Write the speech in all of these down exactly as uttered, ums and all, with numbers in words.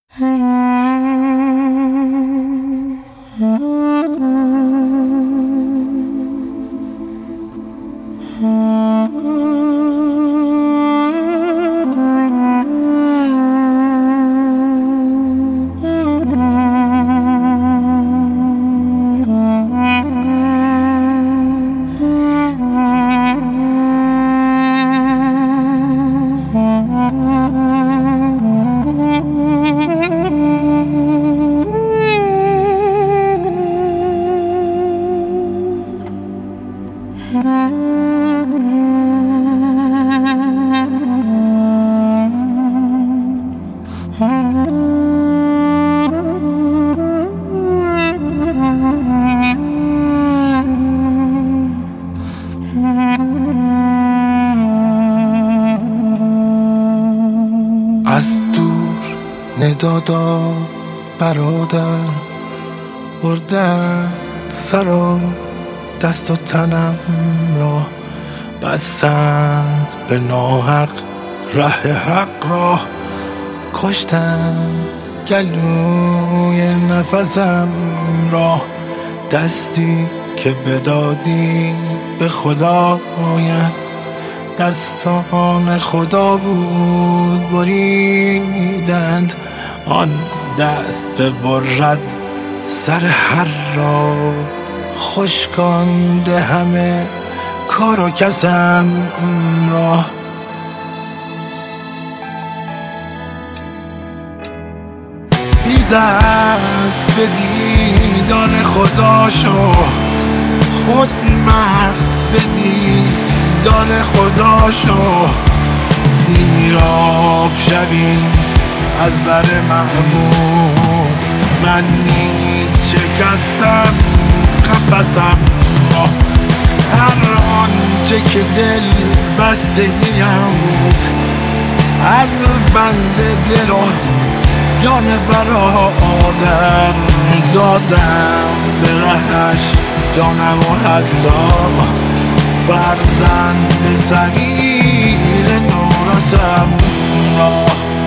از دور ندادا برادر بردن سر و دست و تنم را، بستند به ناحق ره حق را، کشتند گلوی نفسم را. دستی که بدادی به خدایت، دستان خدا بود بریدند. آن دست ببرد سر هر را، خشکانده همه کار و کسم را. بی دست به دیدار خدا شو، خود مست به دیدار خدا شو. سیراب شوی از بر محبوب، من نیز شکستم قفسم را. هر آنچه که دل بستگیم بود، از بند دل و جان برادر دادم به رهش جانم و حتی فرزند صغیر نورسم را.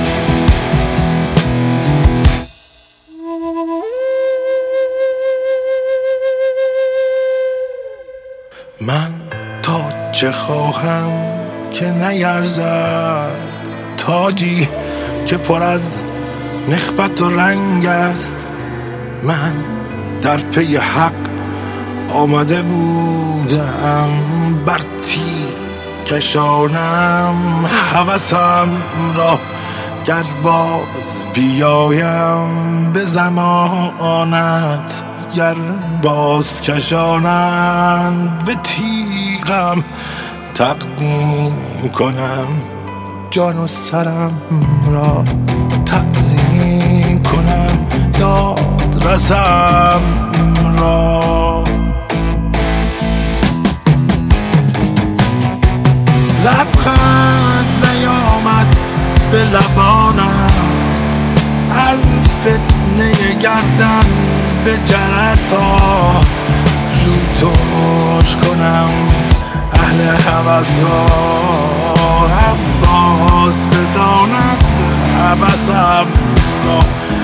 من تا چه خواهم که نیرزد، تاجی که پر از نخوت و رنگ است. من در پی حق آمده بودم، بر تیر کشانم هوسم را. گر باز بیایم به زمانت، گر باز کشانند به تیغم، تقدیم کنم جان و سرم را. تعظیم کنم داد رسم را. لبخند نیامد به لبانم، از فتنه گردن به جرس ها. رو توش کنم اهل هوس را، عباس بداند عبسم را.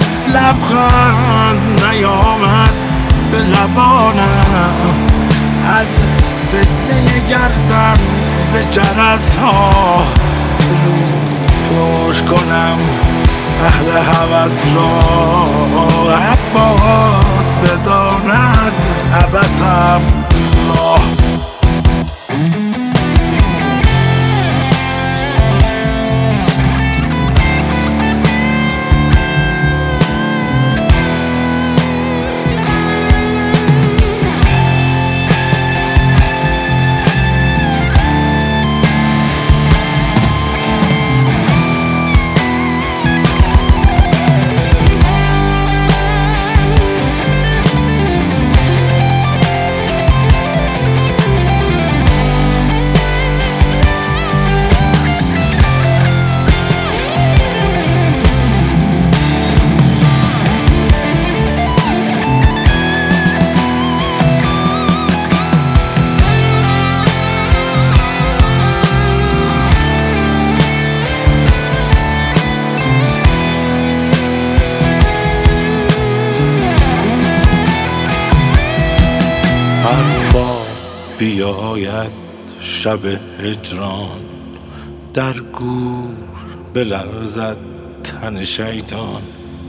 لبخند نیامد به لبانم، از فتنه گردن به جرس ها. رو توش کنم اهل هوس را، عباس بداند عبسم را. بیاید شب هجران، در گور بلرزد تن شیطان.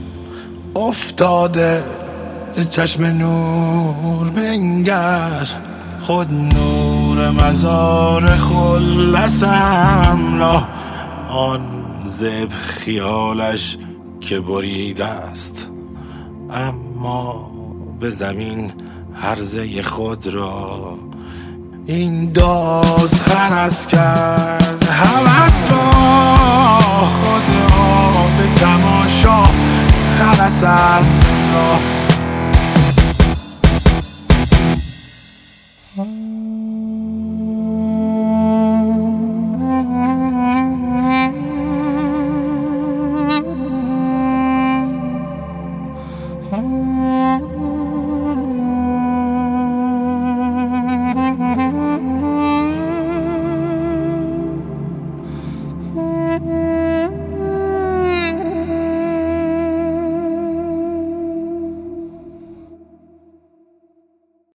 افتاده ز چشم نور بنگر، خود نور مزار خلصم را. آن زب خیالش که بریده است، اما به زمین هرزه خود را. این داز هرس کرد هوس را، خود را به تماشا هرسم.